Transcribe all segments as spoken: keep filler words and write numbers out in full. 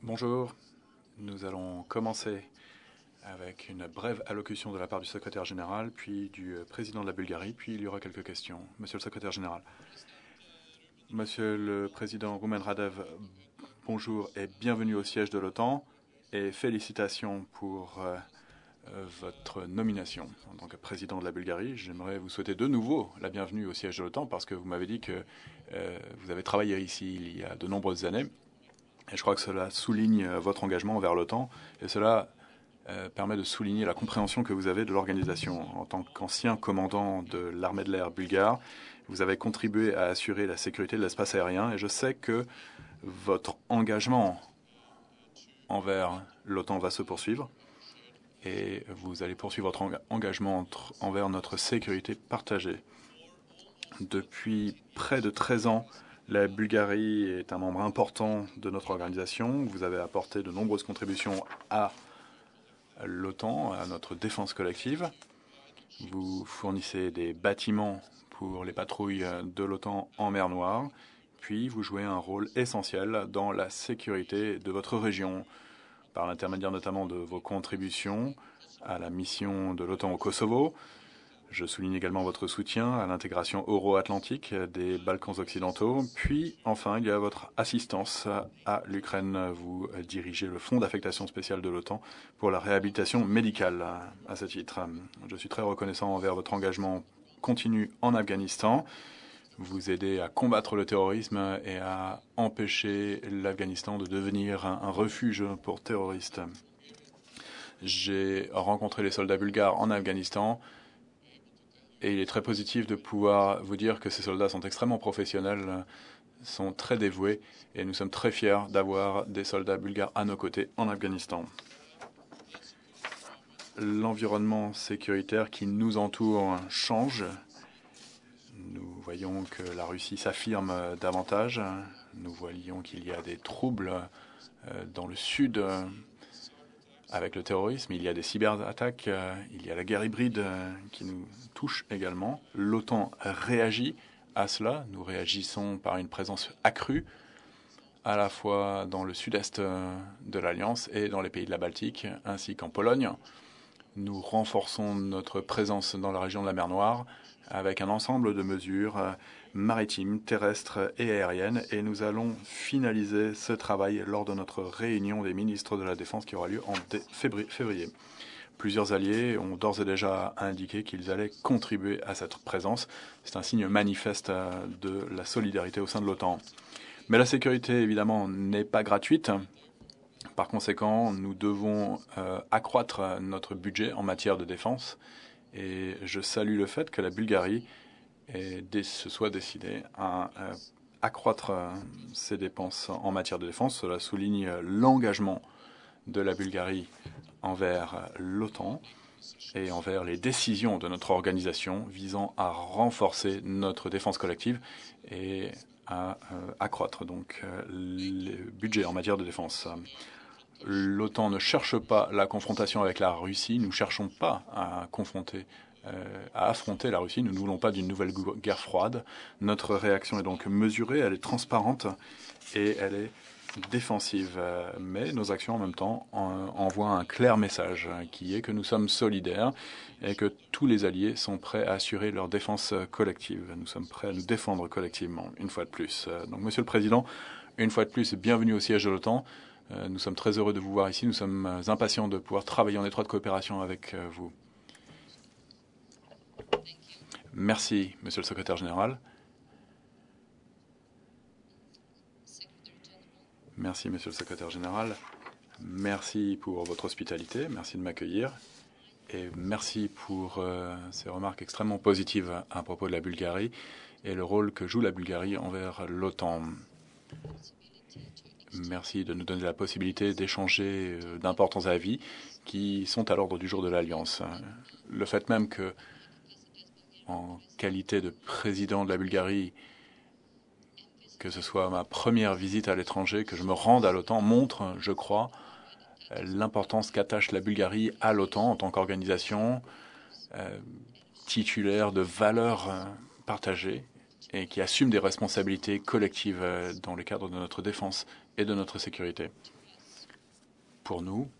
Bonjour, nous allons commencer avec une brève allocution de la part du secrétaire général, puis du président de la Bulgarie, puis il y aura quelques questions. Monsieur le secrétaire général. Monsieur le président Roumen Radev, bonjour et bienvenue au siège de l'OTAN et félicitations pour euh, votre nomination en tant que président de la Bulgarie. J'aimerais vous souhaiter de nouveau la bienvenue au siège de l'OTAN parce que vous m'avez dit que euh, vous avez travaillé ici il y a de nombreuses années. Et je crois que cela souligne votre engagement envers l'OTAN et cela euh, permet de souligner la compréhension que vous avez de l'organisation. En tant qu'ancien commandant de l'armée de l'air bulgare, vous avez contribué à assurer la sécurité de l'espace aérien et je sais que votre engagement envers l'OTAN va se poursuivre et vous allez poursuivre votre engagement entre, envers notre sécurité partagée. Depuis près de treize ans, la Bulgarie est un membre important de notre organisation. Vous avez apporté de nombreuses contributions à l'OTAN, à notre défense collective. Vous fournissez des bâtiments pour les patrouilles de l'OTAN en mer Noire. Puis vous jouez un rôle essentiel dans la sécurité de votre région, par l'intermédiaire notamment de vos contributions à la mission de l'OTAN au Kosovo. Je souligne également votre soutien à l'intégration euro-atlantique des Balkans occidentaux. Puis, enfin, il y a votre assistance à l'Ukraine. Vous dirigez le fonds d'affectation spéciale de l'OTAN pour la réhabilitation médicale à ce titre. Je suis très reconnaissant envers votre engagement continu en Afghanistan. Vous aidez à combattre le terrorisme et à empêcher l'Afghanistan de devenir un refuge pour terroristes. J'ai rencontré les soldats bulgares en Afghanistan. Et il est très positif de pouvoir vous dire que ces soldats sont extrêmement professionnels, sont très dévoués, et nous sommes très fiers d'avoir des soldats bulgares à nos côtés en Afghanistan. L'environnement sécuritaire qui nous entoure change. Nous voyons que la Russie s'affirme davantage. Nous voyons qu'il y a des troubles dans le sud avec le terrorisme, il y a des cyberattaques, euh, il y a la guerre hybride euh, qui nous touche également. L'OTAN réagit à cela. Nous réagissons par une présence accrue, à la fois dans le sud-est euh, de l'Alliance et dans les pays de la Baltique, ainsi qu'en Pologne. Nous renforçons notre présence dans la région de la mer Noire avec un ensemble de mesures euh, maritimes, terrestres et aériennes. Et nous allons finaliser ce travail lors de notre réunion des ministres de la Défense qui aura lieu en février. Plusieurs alliés ont d'ores et déjà indiqué qu'ils allaient contribuer à cette présence. C'est un signe manifeste de la solidarité au sein de l'OTAN. Mais la sécurité, évidemment, n'est pas gratuite. Par conséquent, nous devons euh, accroître notre budget en matière de défense. Et je salue le fait que la Bulgarie ait, se soit décidée à euh, accroître euh, ses dépenses en matière de défense. Cela souligne l'engagement de la Bulgarie envers l'OTAN et envers les décisions de notre organisation visant à renforcer notre défense collective et à euh, accroître donc euh, les budgets en matière de défense. L'OTAN ne cherche pas la confrontation avec la Russie. Nous ne cherchons pas à confronter, euh, à affronter la Russie. Nous ne voulons pas d'une nouvelle guerre froide. Notre réaction est donc mesurée, elle est transparente et elle est défensive. Mais nos actions en même temps en, envoient un clair message qui est que nous sommes solidaires et que tous les alliés sont prêts à assurer leur défense collective. Nous sommes prêts à nous défendre collectivement, une fois de plus. Donc, Monsieur le Président, une fois de plus, bienvenue au siège de l'OTAN. Nous sommes très heureux de vous voir ici. Nous sommes impatients de pouvoir travailler en étroite coopération avec vous. Merci, Monsieur le Secrétaire général. Merci, Monsieur le Secrétaire général. Merci pour votre hospitalité. Merci de m'accueillir. Et merci pour euh, ces remarques extrêmement positives à propos de la Bulgarie et le rôle que joue la Bulgarie envers l'OTAN. Merci de nous donner la possibilité d'échanger d'importants avis qui sont à l'ordre du jour de l'Alliance. Le fait même que, en qualité de président de la Bulgarie, que ce soit ma première visite à l'étranger, que je me rende à l'OTAN, montre, je crois, l'importance qu'attache la Bulgarie à l'OTAN en tant qu'organisation euh, titulaire de valeurs euh, partagées et qui assume des responsabilités collectives dans le cadre de notre défense et de notre sécurité. Pour nous,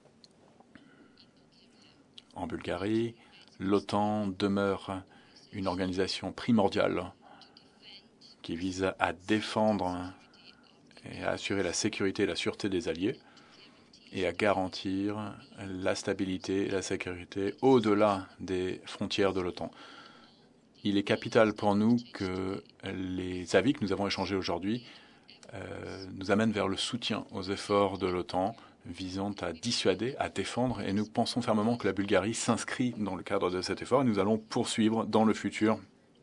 en Bulgarie, l'OTAN demeure une organisation primordiale qui vise à défendre et à assurer la sécurité et la sûreté des alliés et à garantir la stabilité et la sécurité au-delà des frontières de l'OTAN. Il est capital pour nous que les avis que nous avons échangés aujourd'hui euh, nous amènent vers le soutien aux efforts de l'OTAN visant à dissuader, à défendre, et nous pensons fermement que la Bulgarie s'inscrit dans le cadre de cet effort et nous allons poursuivre dans le futur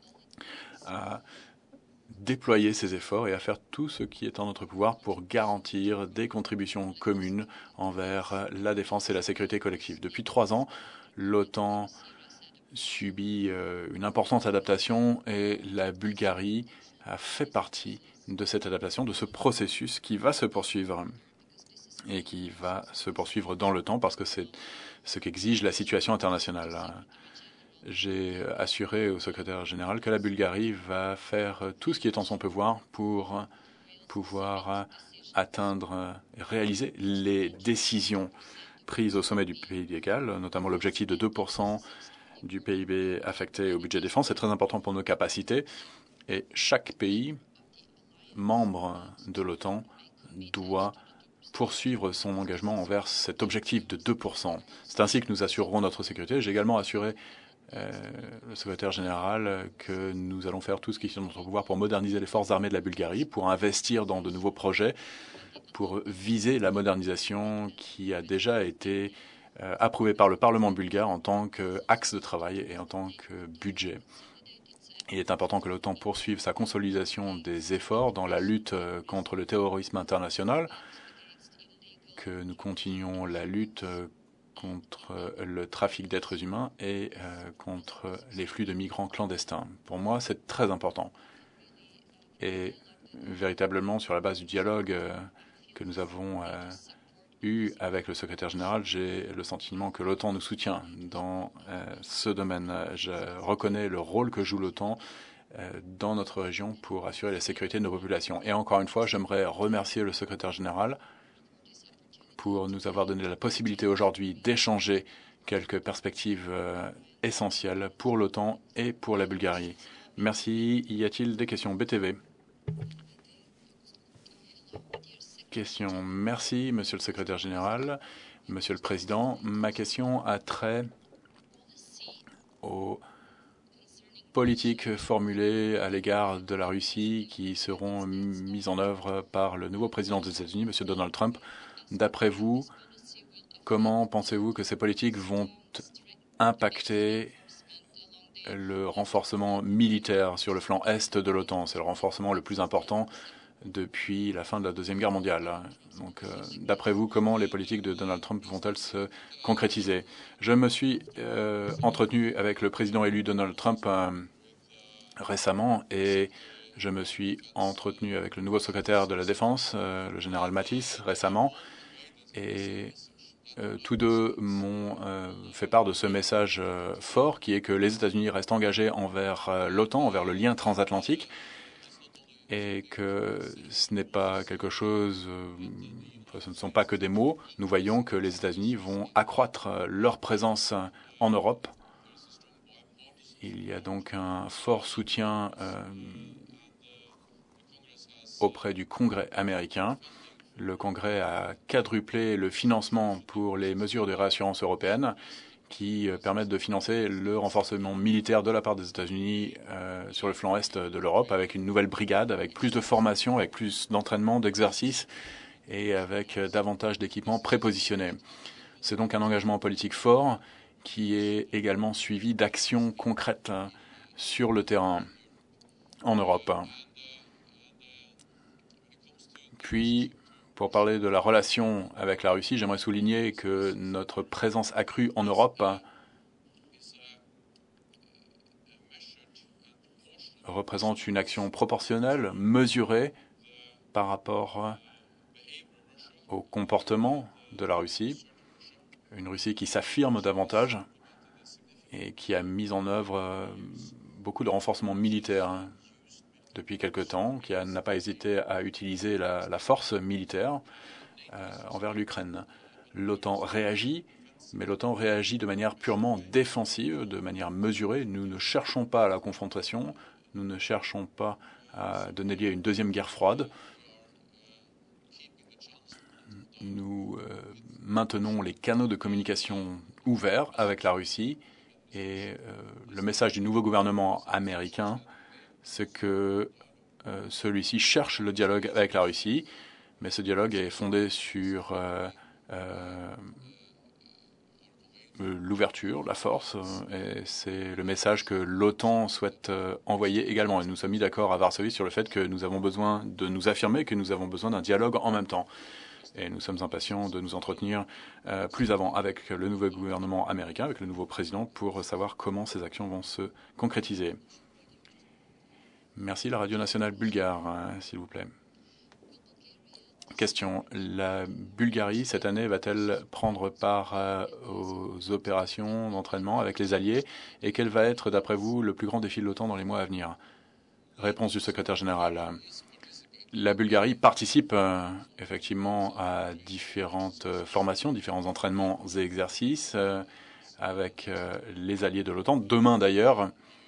à déployer ces efforts et à faire tout ce qui est en notre pouvoir pour garantir des contributions communes envers la défense et la sécurité collective. Depuis trois ans, l'OTAN subit euh, une importante adaptation et la Bulgarie a fait partie de cette adaptation, de ce processus qui va se poursuivre et qui va se poursuivre dans le temps parce que c'est ce qu'exige la situation internationale. J'ai assuré au secrétaire général que la Bulgarie va faire tout ce qui est en son pouvoir pour pouvoir atteindre et réaliser les décisions prises au sommet du pays égal, notamment l'objectif de deux pour cent du P I B affecté au budget défense. C'est très important pour nos capacités et chaque pays membre de l'OTAN doit poursuivre son engagement envers cet objectif de deux pour cent. C'est ainsi que nous assurerons notre sécurité. J'ai également assuré euh, le secrétaire général que nous allons faire tout ce qui est en notre pouvoir pour moderniser les forces armées de la Bulgarie, pour investir dans de nouveaux projets, pour viser la modernisation qui a déjà été euh, approuvée par le Parlement bulgare en tant qu'axe de travail et en tant que budget. Il est important que l'OTAN poursuive sa consolidation des efforts dans la lutte contre le terrorisme international, que nous continuons la lutte contre le trafic d'êtres humains et euh, contre les flux de migrants clandestins. Pour moi, c'est très important. Et véritablement, sur la base du dialogue euh, que nous avons euh, eu avec le secrétaire général, j'ai le sentiment que l'OTAN nous soutient dans euh, ce domaine. Je reconnais le rôle que joue l'OTAN euh, dans notre région pour assurer la sécurité de nos populations. Et encore une fois, j'aimerais remercier le secrétaire général pour nous avoir donné la possibilité aujourd'hui d'échanger quelques perspectives euh, essentielles pour l'OTAN et pour la Bulgarie. Merci. Y a-t-il des questions? B T V. Question. Merci, Monsieur le secrétaire général. Monsieur le Président, ma question a trait aux politiques formulées à l'égard de la Russie qui seront mises en œuvre par le nouveau président des États-Unis, Monsieur Donald Trump. D'après vous, comment pensez-vous que ces politiques vont impacter le renforcement militaire sur le flanc est de l'OTAN? C'est le renforcement le plus important depuis la fin de la Deuxième Guerre mondiale. Donc, euh, d'après vous, comment les politiques de Donald Trump vont-elles se concrétiser? Je me suis euh, entretenu avec le président élu Donald Trump euh, récemment et je me suis entretenu avec le nouveau secrétaire de la Défense, euh, le général Mattis, récemment. Et euh, tous deux m'ont euh, fait part de ce message euh, fort qui est que les États-Unis restent engagés envers euh, l'OTAN, envers le lien transatlantique, et que ce n'est pas quelque chose, euh, ce ne sont pas que des mots. Nous voyons que les États-Unis vont accroître euh, leur présence en Europe. Il y a donc un fort soutien euh, auprès du Congrès américain. Le Congrès a quadruplé le financement pour les mesures de réassurance européennes qui permettent de financer le renforcement militaire de la part des États-Unis euh, sur le flanc est de l'Europe, avec une nouvelle brigade, avec plus de formation, avec plus d'entraînement, d'exercice et avec davantage d'équipements prépositionnés. C'est donc un engagement politique fort qui est également suivi d'actions concrètes sur le terrain en Europe. Puis, pour parler de la relation avec la Russie, j'aimerais souligner que notre présence accrue en Europe représente une action proportionnelle, mesurée par rapport au comportement de la Russie. Une Russie qui s'affirme davantage et qui a mis en œuvre beaucoup de renforcements militaires depuis quelque temps, qui n'a pas hésité à utiliser la, la force militaire euh, envers l'Ukraine. L'OTAN réagit, mais l'OTAN réagit de manière purement défensive, de manière mesurée. Nous ne cherchons pas la confrontation, nous ne cherchons pas à donner lieu à une deuxième guerre froide. Nous euh, maintenons les canaux de communication ouverts avec la Russie et euh, le message du nouveau gouvernement américain, c'est que euh, celui-ci cherche le dialogue avec la Russie, mais ce dialogue est fondé sur euh, euh, l'ouverture, la force, et c'est le message que l'OTAN souhaite euh, envoyer également. Et nous sommes mis d'accord à Varsovie sur le fait que nous avons besoin de nous affirmer, que nous avons besoin d'un dialogue en même temps. Et nous sommes impatients de nous entretenir euh, plus avant avec le nouveau gouvernement américain, avec le nouveau président, pour savoir comment ces actions vont se concrétiser. Merci. La radio nationale bulgare, hein, s'il vous plaît. Question. La Bulgarie, cette année, va-t-elle prendre part euh, aux opérations d'entraînement avec les alliés? Et quel va être, d'après vous, le plus grand défi de l'OTAN dans les mois à venir? Réponse du secrétaire général. La Bulgarie participe euh, effectivement à différentes euh, formations, différents entraînements et exercices euh, avec euh, les alliés de l'OTAN. Demain d'ailleurs,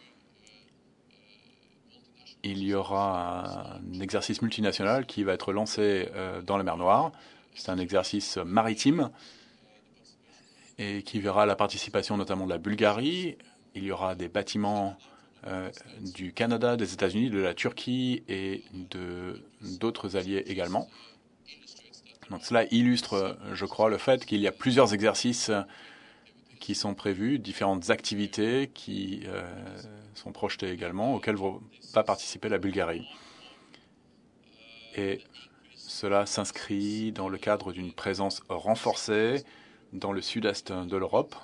il y aura un exercice multinational qui va être lancé euh, dans la mer Noire. C'est un exercice maritime et qui verra la participation notamment de la Bulgarie. Il y aura des bâtiments Euh, du Canada, des États-Unis, de la Turquie et de d'autres alliés également. Donc cela illustre, je crois, le fait qu'il y a plusieurs exercices qui sont prévus, différentes activités qui euh, sont projetées également, auxquelles va participer la Bulgarie. Et cela s'inscrit dans le cadre d'une présence renforcée dans le sud-est de l'Europe,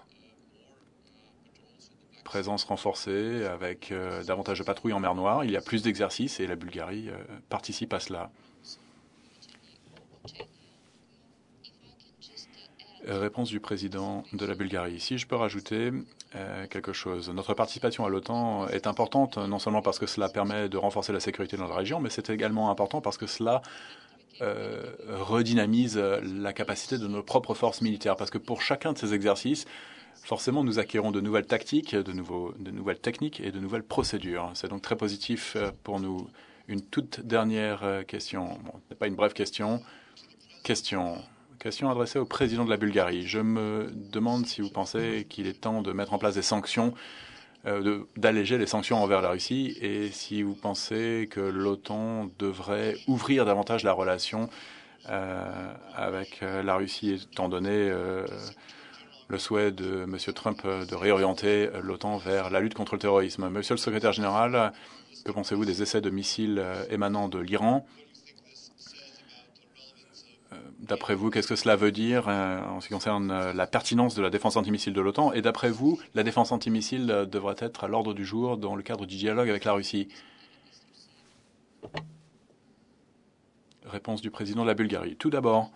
présence renforcée avec euh, davantage de patrouilles en mer Noire. Il y a plus d'exercices et la Bulgarie euh, participe à cela. Euh, réponse du président de la Bulgarie. Si je peux rajouter euh, quelque chose. Notre participation à l'OTAN est importante, non seulement parce que cela permet de renforcer la sécurité dans la région, mais c'est également important parce que cela euh, redynamise la capacité de nos propres forces militaires. Parce que pour chacun de ces exercices, forcément, nous acquérons de nouvelles tactiques, de, nouveaux, de nouvelles techniques et de nouvelles procédures. C'est donc très positif pour nous. Une toute dernière question. Bon, ce n'est pas une brève question. Question. Question adressée au président de la Bulgarie. Je me demande si vous pensez qu'il est temps de mettre en place des sanctions, euh, d'alléger les sanctions envers la Russie, et si vous pensez que l'OTAN devrait ouvrir davantage la relation euh, avec la Russie, étant donné euh, le souhait de M. Trump de réorienter l'OTAN vers la lutte contre le terrorisme. Monsieur le secrétaire général, que pensez-vous des essais de missiles émanant de l'Iran? D'après vous, qu'est-ce que cela veut dire en ce qui concerne la pertinence de la défense antimissile de l'OTAN? Et d'après vous, la défense antimissile devrait être à l'ordre du jour dans le cadre du dialogue avec la Russie? Réponse du président de la Bulgarie. Tout d'abord,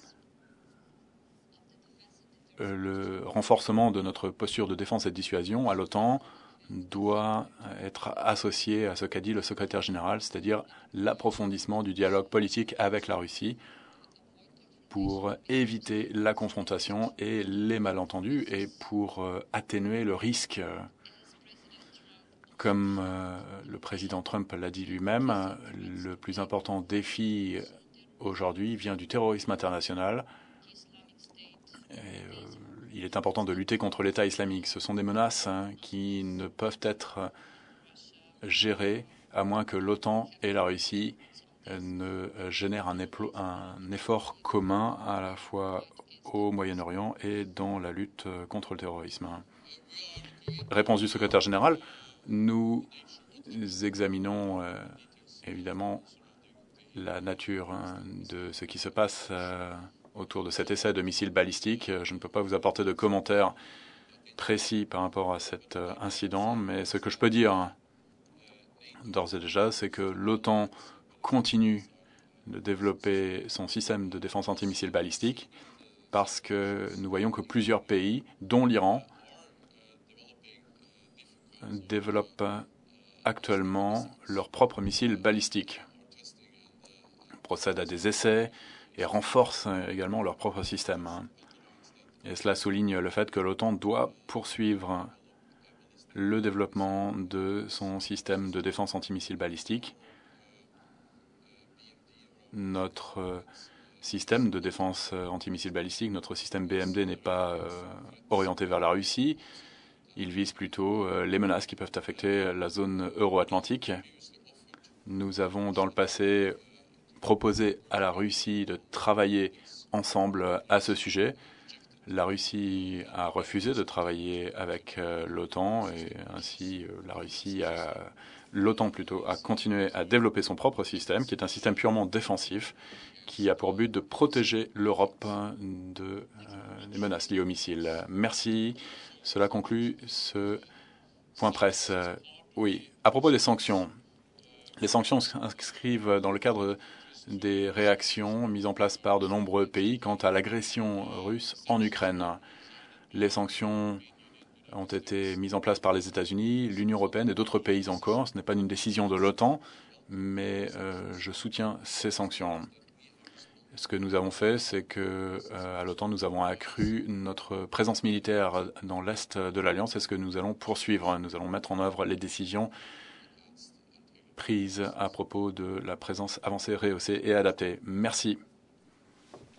le renforcement de notre posture de défense et de dissuasion à l'OTAN doit être associé à ce qu'a dit le secrétaire général, c'est-à-dire l'approfondissement du dialogue politique avec la Russie pour éviter la confrontation et les malentendus et pour atténuer le risque. Comme le président Trump l'a dit lui-même, le plus important défi aujourd'hui vient du terrorisme international. Et, euh, il est important de lutter contre l'État islamique. Ce sont des menaces hein, qui ne peuvent être gérées à moins que l'OTAN et la Russie ne génèrent un, un effort commun à la fois au Moyen-Orient et dans la lutte contre le terrorisme. Réponse du secrétaire général. Nous examinons euh, évidemment la nature hein, de ce qui se passe euh, autour de cet essai de missiles balistiques. Je ne peux pas vous apporter de commentaires précis par rapport à cet euh, incident, mais ce que je peux dire d'ores et déjà, c'est que l'OTAN continue de développer son système de défense antimissile balistique parce que nous voyons que plusieurs pays, dont l'Iran, développent actuellement leurs propres missiles balistiques, procèdent à des essais et renforcent également leur propre système. Et cela souligne le fait que l'OTAN doit poursuivre le développement de son système de défense antimissile balistique. Notre euh, système de défense euh, antimissile balistique, notre système B M D n'est pas euh, orienté vers la Russie. Il vise plutôt euh, les menaces qui peuvent affecter la zone euro-atlantique. Nous avons dans le passé proposé à la Russie de travailler ensemble à ce sujet. La Russie a refusé de travailler avec euh, l'OTAN et ainsi euh, la Russie a l'OTAN plutôt a continué à développer son propre système, qui est un système purement défensif, qui a pour but de protéger l'Europe de, euh, des menaces liées aux missiles. Merci. Cela conclut ce point presse. Euh, oui, à propos des sanctions. Les sanctions s'inscrivent dans le cadre des réactions mises en place par de nombreux pays quant à l'agression russe en Ukraine. Les sanctions ont été mises en place par les États-Unis, l'Union européenne et d'autres pays encore. Ce n'est pas une décision de l'OTAN, mais euh, je soutiens ces sanctions. Ce que nous avons fait, c'est que euh, à l'OTAN, nous avons accru notre présence militaire dans l'Est de l'Alliance et ce que nous allons poursuivre. Nous allons mettre en œuvre les décisions prises à propos de la présence avancée, rehaussée et adaptée. Merci.